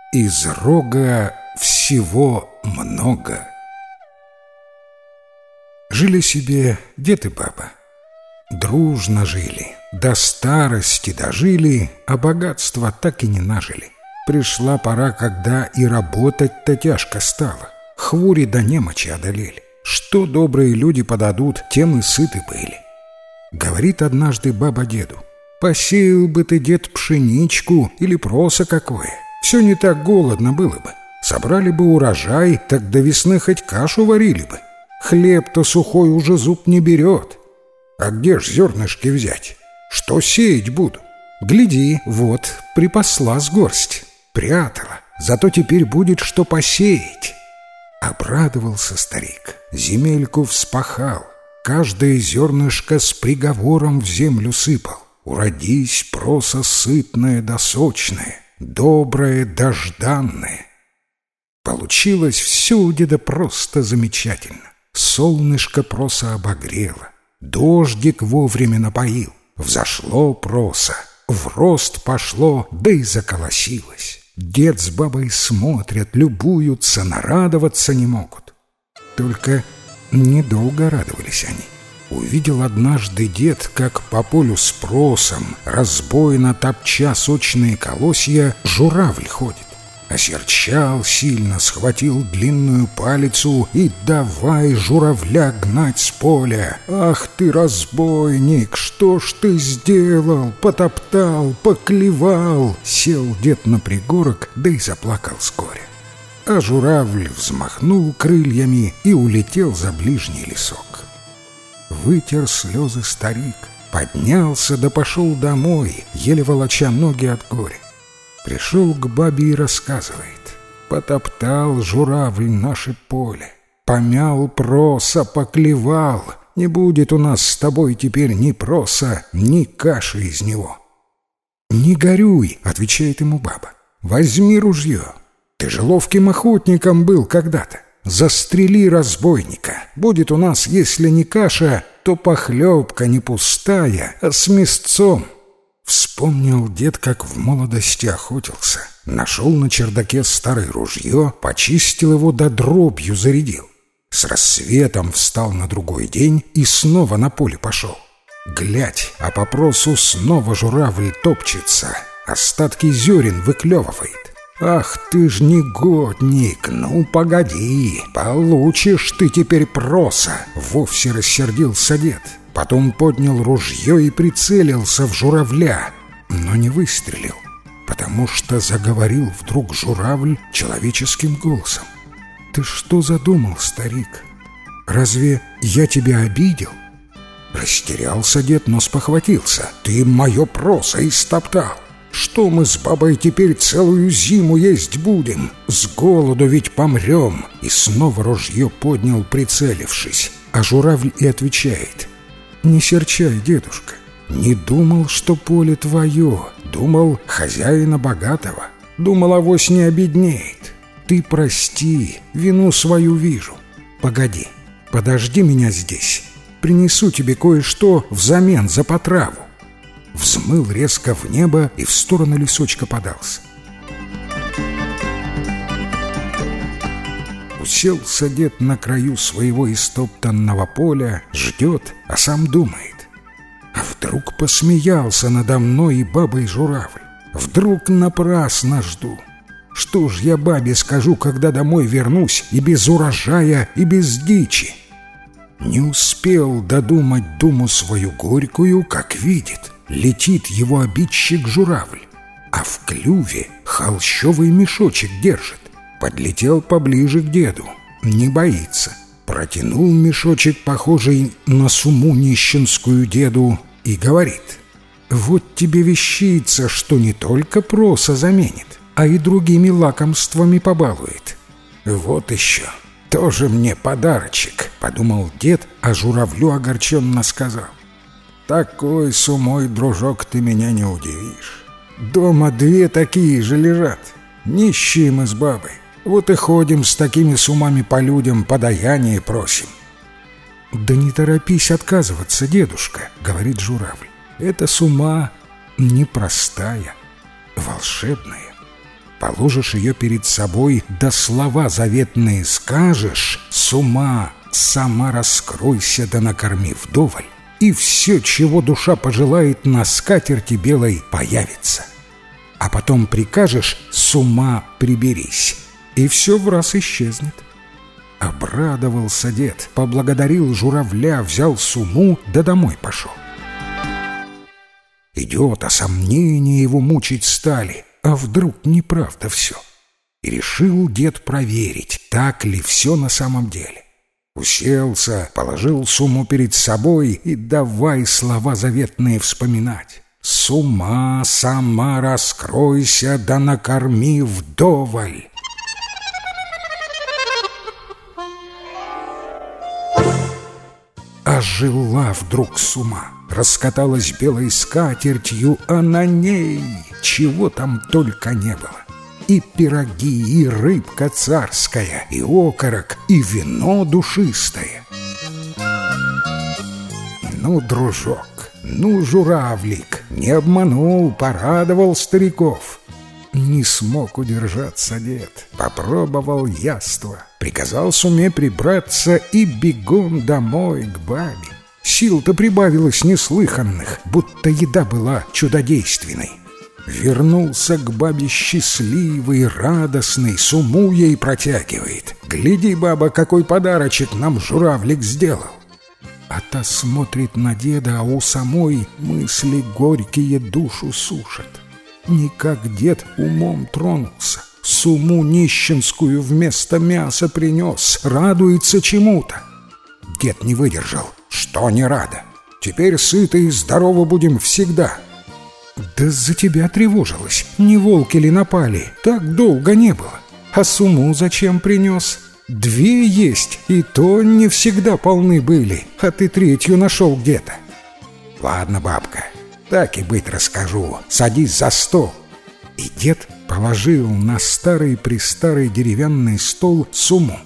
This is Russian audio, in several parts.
Из рога всего много. Жили себе дед и баба. Дружно жили, до старости дожили, а богатства так и не нажили. Пришла пора, когда и работать-то тяжко стало. Хвори до немочи одолели. Что добрые люди подадут, тем и сыты были. Говорит однажды баба деду: «Посеял бы ты, дед, пшеничку или проса какое, все не так голодно было бы. Собрали бы урожай, так до весны хоть кашу варили бы. Хлеб-то сухой уже зуб не берет. А где ж зернышки взять? Что сеять буду? Гляди, вот, припасла с горсть, прятала, зато теперь будет что посеять». Обрадовался старик, земельку вспахал, каждое зернышко с приговором в землю сыпал. Уродись, проса сытное да сочное, доброе да жданное. Получилось все у деда просто замечательно. Солнышко проса обогрело, дождик вовремя напоил, взошло проса, в рост пошло, да и заколосилось. Дед с бабой смотрят, любуются, нарадоваться не могут. Только недолго радовались они. Увидел однажды дед, как по полю с просом, разбойно топча сочные колосья, журавль ходит. Осерчал сильно, схватил длинную палицу и давай журавля гнать с поля. «Ах ты, разбойник, что ж ты сделал? Потоптал, поклевал!» Сел дед на пригорок, да и заплакал с горя. А журавль взмахнул крыльями и улетел за ближний лесок. Вытер слезы старик, поднялся да пошел домой, еле волоча ноги от горя. Пришел к бабе и рассказывает: «Потоптал журавль наше поле, помял проса, поклевал. Не будет у нас с тобой теперь ни проса, ни каши из него». «Не горюй», — отвечает ему баба, — «возьми ружье. Ты же ловким охотником был когда-то. Застрели разбойника. Будет у нас, если не каша, то похлебка не пустая, а с мясцом». Вспомнил дед, как в молодости охотился. Нашел на чердаке старое ружье, почистил его да дробью зарядил. С рассветом встал на другой день и снова на поле пошел. Глядь, а по просу снова журавль топчется, остатки зерен выклевывает. «Ах ты ж негодник, ну погоди, получишь ты теперь проса!» Вовсе рассердился дед. Потом поднял ружье и прицелился в журавля, но не выстрелил, потому что заговорил вдруг журавль человеческим голосом. «Ты что задумал, старик? Разве я тебя обидел?» Растерялся дед, но спохватился. «Ты мое проса истоптал! Что мы с бабой теперь целую зиму есть будем? С голоду ведь помрем!» И снова ружье поднял, прицелившись, а журавль и отвечает: «Не серчай, дедушка, не думал, что поле твое, думал, хозяина богатого, думал, авось не обеднеет. Ты прости, вину свою вижу. Погоди, подожди меня здесь, принесу тебе кое-что взамен за потраву». Взмыл резко в небо и в сторону лесочка подался. Уселся дед на краю своего истоптанного поля, ждет, а сам думает: а вдруг посмеялся надо мной и бабой журавль? Вдруг напрасно жду? Что ж я бабе скажу, когда домой вернусь и без урожая, и без дичи? Не успел додумать думу свою горькую, как видит, летит его обидчик журавль, а в клюве холщовый мешочек держит. Подлетел поближе к деду, не боится, протянул мешочек, похожий на сумму нищенскую, деду и говорит: «Вот тебе вещица, что не только проса заменит, а и другими лакомствами побалует». «Вот еще, тоже мне подарочек», — подумал дед, а журавлю огорченно сказал: «Такой сумой, дружок, ты меня не удивишь. Дома две такие же лежат, нищие мы с бабой. Вот и ходим с такими сумами по людям, подаяние просим». «Да не торопись отказываться, дедушка», — говорит журавль. «Эта сума непростая, волшебная. Положишь ее перед собой, да слова заветные скажешь, с ума сама раскройся да накорми вдоволь, и все, чего душа пожелает, на скатерти белой появится. А потом прикажешь, с ума приберись, и все враз исчезнет. Обрадовался дед, поблагодарил журавля, взял сумму, да домой пошел. Идет, а сомнения его мучить стали, а вдруг неправда все. И решил дед проверить, так ли все на самом деле. Уселся, положил сумму перед собой и давай слова заветные вспоминать. «С ума сама раскройся, да накорми вдоволь». Ожила вдруг сумма, раскаталась белой скатертью, а на ней чего там только не было. И пироги, и рыбка царская, и окорок, и вино душистое. Ну, дружок, ну, журавлик, не обманул, порадовал стариков. Не смог удержаться дед, попробовал яство, приказал суме прибраться и бегом домой к бабе. Сил-то прибавилось неслыханных, будто еда была чудодейственной. Вернулся к бабе счастливый, радостный, сумму ей протягивает. «Гляди, баба, какой подарочек нам журавлик сделал!» А та смотрит на деда, а у самой мысли горькие душу сушат. Никак дед умом тронулся, сумму нищенскую вместо мяса принес, радуется чему-то. Дед не выдержал, что не рада. Теперь сыты и здоровы будем всегда. Да за тебя тревожилась, не волки ли напали, так долго не было. А сумму зачем принес? 2 есть, и то не всегда полны были, а ты 3 нашел где-то. Ладно, бабка, так и быть расскажу, садись за стол. И дед положил на старый-престарый деревянный стол сумму.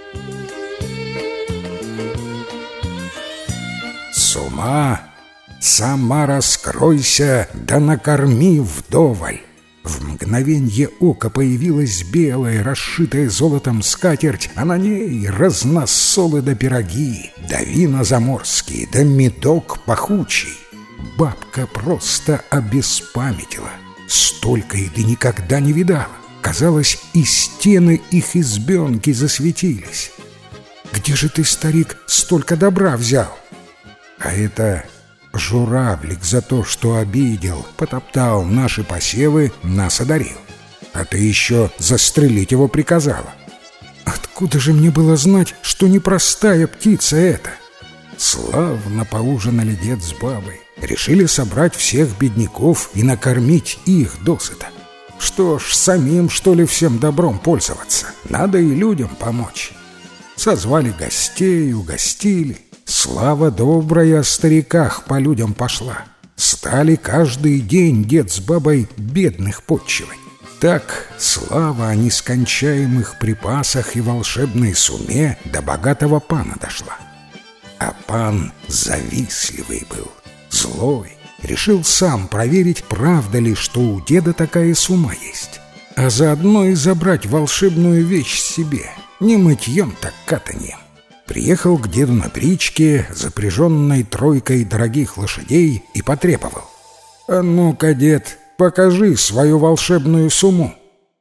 Сумма, сама раскройся, да накорми вдоволь. В мгновенье ока появилась белая, расшитая золотом скатерть, а на ней разносолы да пироги, да вина заморские, да медок пахучий. Бабка просто обеспамятила. Столько еды никогда не видала. Казалось, и стены их избенки засветились. «Где же ты, старик, столько добра взял?» А это журавлик за то, что обидел, потоптал наши посевы, нас одарил. А ты еще застрелить его приказала. Откуда же мне было знать, что непростая птица эта? Славно поужинали дед с бабой. Решили собрать всех бедняков и накормить их досыта. Что ж, самим, что ли, всем добром пользоваться? Надо и людям помочь. Созвали гостей, угостили. Слава добрая о стариках по людям пошла. Стали каждый день дед с бабой бедных подчивать. Так слава о нескончаемых припасах и волшебной суме до богатого пана дошла. А пан завистливый был, злой, решил сам проверить, правда ли, что у деда такая сумма есть, а заодно и забрать волшебную вещь себе, не мытьем, так катаньем. Приехал к деду на бричке, запряженной 3 дорогих лошадей, и потребовал: «А ну-ка, дед, покажи свою волшебную сумму».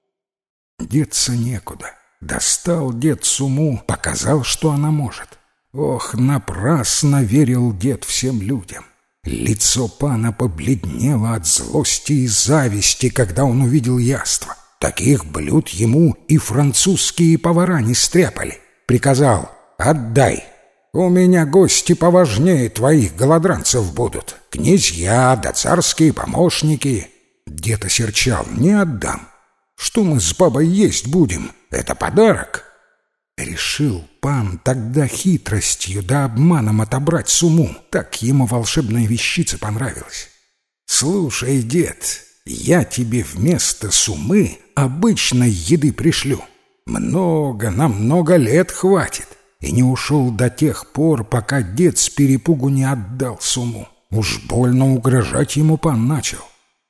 Деться некуда. Достал дед сумму, показал, что она может. Ох, напрасно верил дед всем людям. Лицо пана побледнело от злости и зависти, когда он увидел яство. Таких блюд ему и французские повара не стряпали. Приказал: «Отдай. У меня гости поважнее твоих голодранцев будут. Князья да царские помощники». Дед осерчал: «Не отдам. Что мы с бабой есть будем? Это подарок». Решил пан тогда хитростью да обманом отобрать сумму. Так ему волшебная вещица понравилась. «Слушай, дед, я тебе вместо суммы обычной еды пришлю. На много лет хватит». И не ушел до тех пор, пока дед с перепугу не отдал сумму. Уж больно угрожать ему пан начал.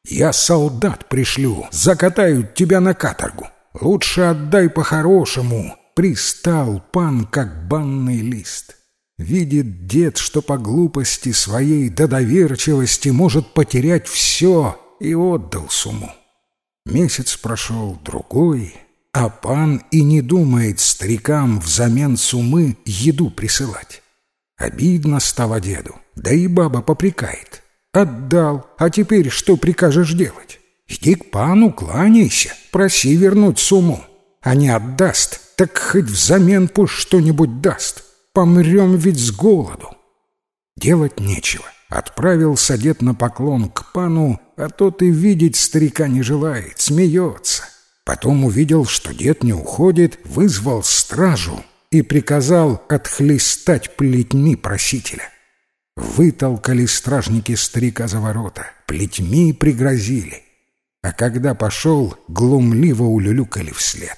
Я солдат пришлю, закатают тебя на каторгу. Лучше отдай по-хорошему». Пристал пан, как банный лист. Видит дед, что по глупости своей до доверчивости может потерять все, и отдал сумму. Месяц прошел, другой, а пан и не думает старикам взамен суммы еду присылать. Обидно стало деду, да и баба попрекает. Отдал, а теперь что прикажешь делать? Иди к пану, кланяйся, проси вернуть сумму. А не отдаст, так хоть взамен пусть что-нибудь даст. Помрем ведь с голоду. Делать нечего. Отправился дед на поклон к пану, а тот и видеть старика не желает, смеется. Потом увидел, что дед не уходит, вызвал стражу и приказал отхлестать плетьми просителя. Вытолкали стражники старика за ворота, плетьми пригрозили. А когда пошел, глумливо улюлюкали вслед.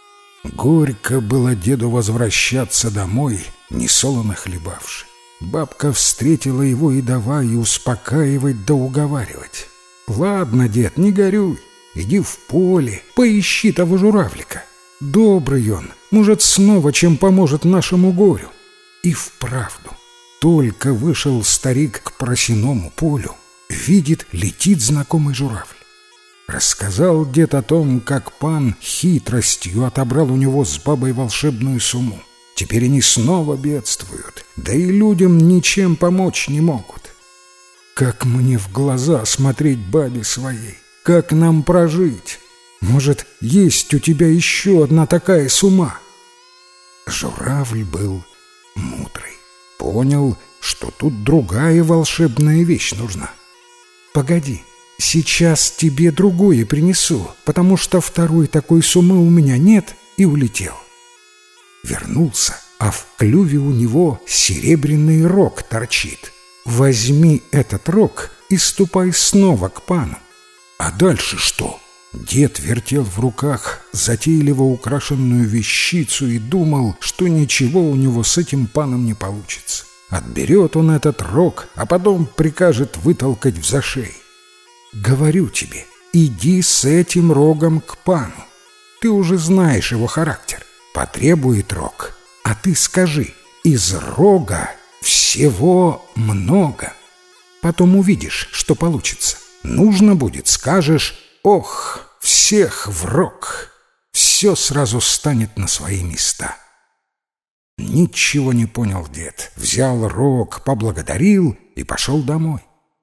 Горько было деду возвращаться домой, несолоно хлебавши. Бабка встретила его и давай успокаивать да уговаривать. «Ладно, дед, не горюй, иди в поле, поищи того журавлика. Добрый он, может, снова чем поможет нашему горю». И вправду, только вышел старик к просеному полю, видит, летит знакомый журавль. Рассказал дед о том, как пан хитростью отобрал у него с бабой волшебную сумму. Теперь они снова бедствуют, да и людям ничем помочь не могут. Как мне в глаза смотреть бабе своей? Как нам прожить? Может, есть у тебя еще одна такая сумма? Журавль был мудрый. Понял, что тут другая волшебная вещь нужна. «Погоди, сейчас тебе другое принесу, потому что второй такой суммы у меня нет», и улетел. Вернулся, а в клюве у него серебряный рог торчит. «Возьми этот рог и ступай снова к пану». А дальше что? Дед вертел в руках затейливо украшенную вещицу и думал, что ничего у него с этим паном не получится. Отберет он этот рог, а потом прикажет вытолкать в зашей. Говорю тебе, иди с этим рогом к пану. Ты уже знаешь его характер. Потребует рог, а ты скажи, из рога всего много. Потом увидишь, что получится. Нужно будет, скажешь: ох, всех в рог. Все сразу станет на свои места. Ничего не понял дед. Взял рог, поблагодарил и пошел домой.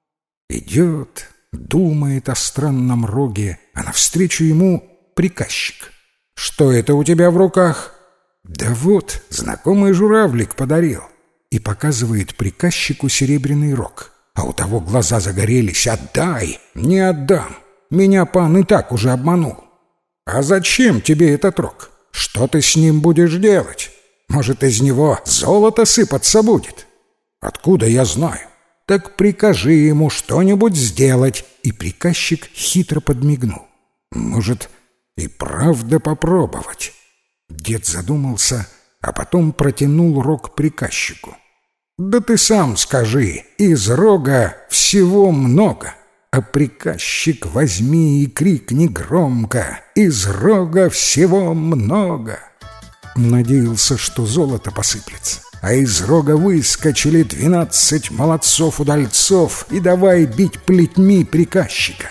Идет, думает о странном роге, а навстречу ему приказчик. «Что это у тебя в руках?» «Да вот, знакомый журавлик подарил». И показывает приказчику серебряный рог. А у того глаза загорелись. «Отдай!» «Не отдам. Меня пан и так уже обманул». «А зачем тебе этот рог? Что ты с ним будешь делать? Может, из него золото сыпаться будет?» «Откуда я знаю?» «Так прикажи ему что-нибудь сделать». И приказчик хитро подмигнул. «Может, и правда попробовать?» Дед задумался, а потом протянул рог приказчику. «Да ты сам скажи, из рога всего много». А приказчик возьми и крикни громко: «Из рога всего много!» Надеялся, что золото посыплется, а из рога выскочили 12 молодцов-удальцов и давай бить плетьми приказчика.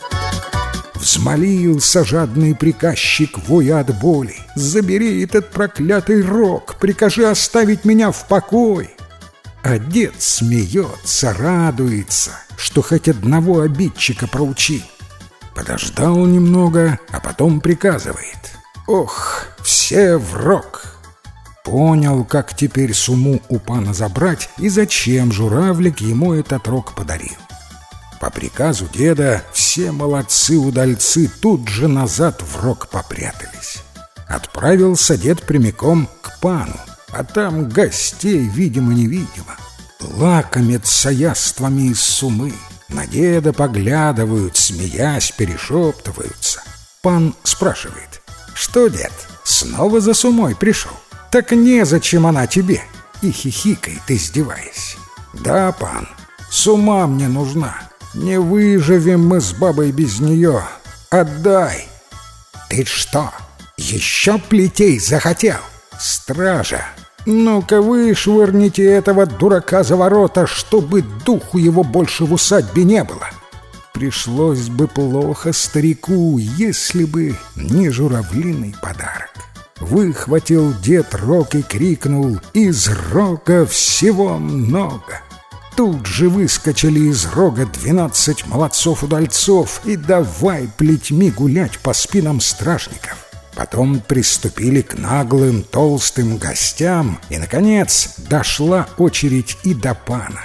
Взмолился жадный приказчик, воя от боли: «Забери этот проклятый рог, прикажи оставить меня в покое». А дед смеется, радуется, что хоть одного обидчика проучил. Подождал немного, а потом приказывает: «Ох, все в рог!» Понял, как теперь сумму у пана забрать и зачем журавлик ему этот рог подарил. По приказу деда все молодцы-удальцы тут же назад в рог попрятались. Отправился дед прямиком к пану, а там гостей видимо-невидимо. Лакомятся яствами из сумы, на деда поглядывают, смеясь, перешептываются. Пан спрашивает: «Что, дед, снова за сумой пришел? Так незачем она тебе!» И хихикает, издеваясь. «Да, пан, сума мне нужна. Не выживем мы с бабой без нее. Отдай!» «Ты что, еще плетей захотел? Стража! Ну-ка вышвырните этого дурака за ворота, чтобы духу его больше в усадьбе не было!» Пришлось бы плохо старику, если бы не журавлиный подарок. Выхватил дед рог и крикнул: «Из рога всего много!» Тут же выскочили из рога 12 молодцов-удальцов и давай плетьми гулять по спинам стражников. Потом приступили к наглым толстым гостям, и, наконец, дошла очередь и до пана.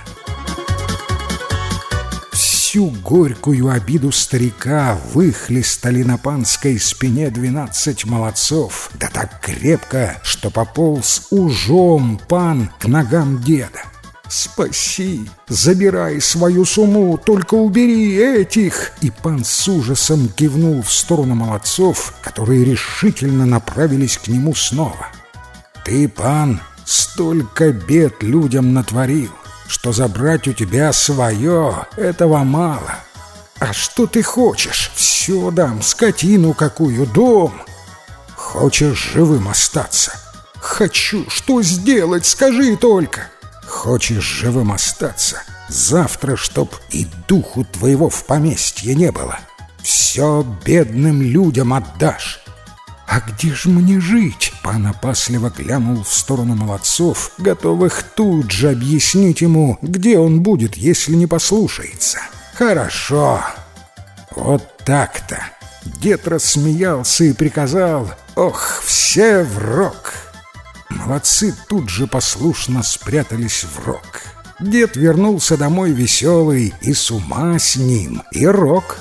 Всю горькую обиду старика выхлестали на панской спине 12 молодцов, да так крепко, что пополз ужом пан к ногам деда. «Спаси, забирай свою сумму, только убери этих!» И пан с ужасом кивнул в сторону молодцов, которые решительно направились к нему снова. «Ты, пан, столько бед людям натворил, что забрать у тебя свое — этого мало. А что ты хочешь? Все дам, скотину какую, дом. Хочешь живым остаться? Хочу. Что сделать, скажи только. Хочешь живым остаться? Завтра, чтоб и духу твоего в поместье не было. Все бедным людям отдашь». «А где ж мне жить?» Пан опасливо глянул в сторону молодцов, готовых тут же объяснить ему, где он будет, если не послушается. «Хорошо. Вот так-то». Дед рассмеялся и приказал: «Ох, все в рог». Молодцы тут же послушно спрятались в рог. Дед вернулся домой веселый, и с ума с ним, и рог.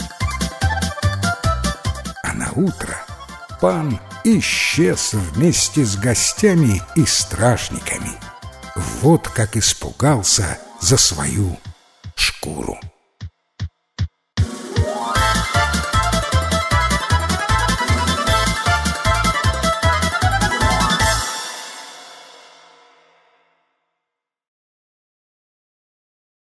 А наутро пан исчез вместе с гостями и стражниками. Вот как испугался за свою шкуру.